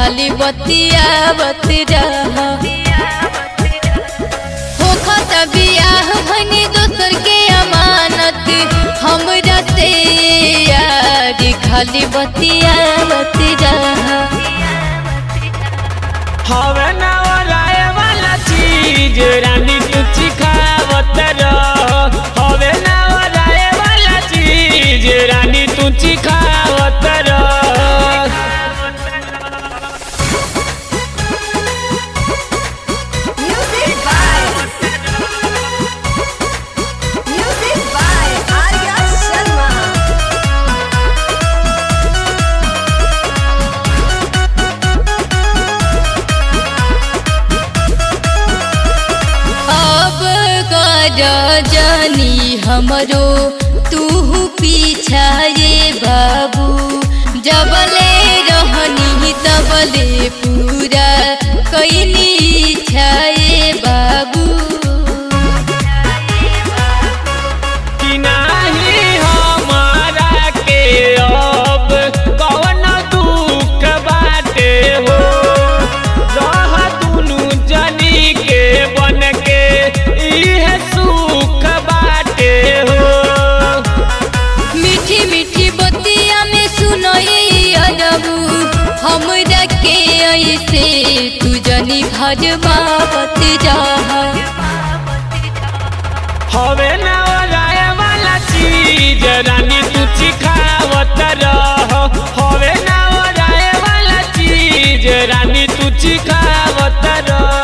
खाली बतियावत रह। होखत बियाह भनी दोसर के अमानत हमरा से यार खाली बतियावत रह। हवे ना ओराए वाला चीज रानी तू चिखावत रह। हवे ना ओराए वाला चीज रानी तू चिखावत रह। जानी हमरो तू पीछा ये बाबू जबले रहनी तबले पूरा कैनी इच्छा ये बाबू। कि नाही हमारा के अब कौन दुख बाटे हो। रह दुनु जनी के बन के इहे सुख बाटे हो। मीठी मीठी बतिया में सुनई अरबू हमरा के ऐसे तू जनी भजबावत रह। हवे ना ओराए वाला चीज रानी तू चिखावत रह। हवे ना ओराए वाला चीज रानी तू चिखावत रह।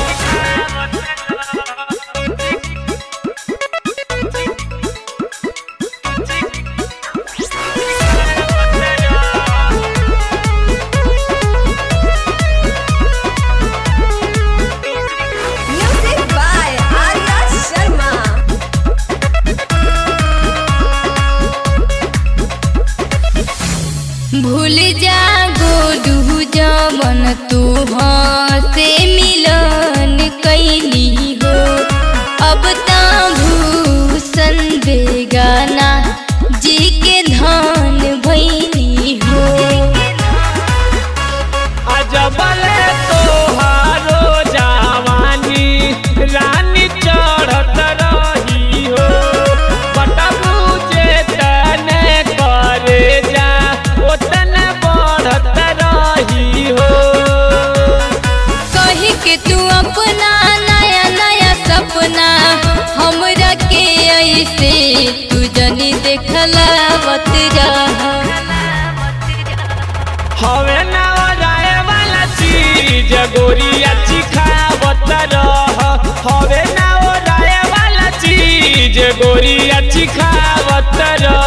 भूल जा गोडू जमन तू से मिलन कैनी हो। अब ता भूषण बेगाना जी के धान भैनी हो। अजबले तोहारो जवानी रानी चढ़त रही हो। बटबू जे तने करे जा ओतने बढ़त रही हो। कही के तू अपना नया नया सपना हमरा के ऐसे तू जनी देखलावत रह। हवे ना ओराए वाला चीज गोरिया चिखावत रह। हवे ना ओराए वाला चीज गोरिया चिखावत रह।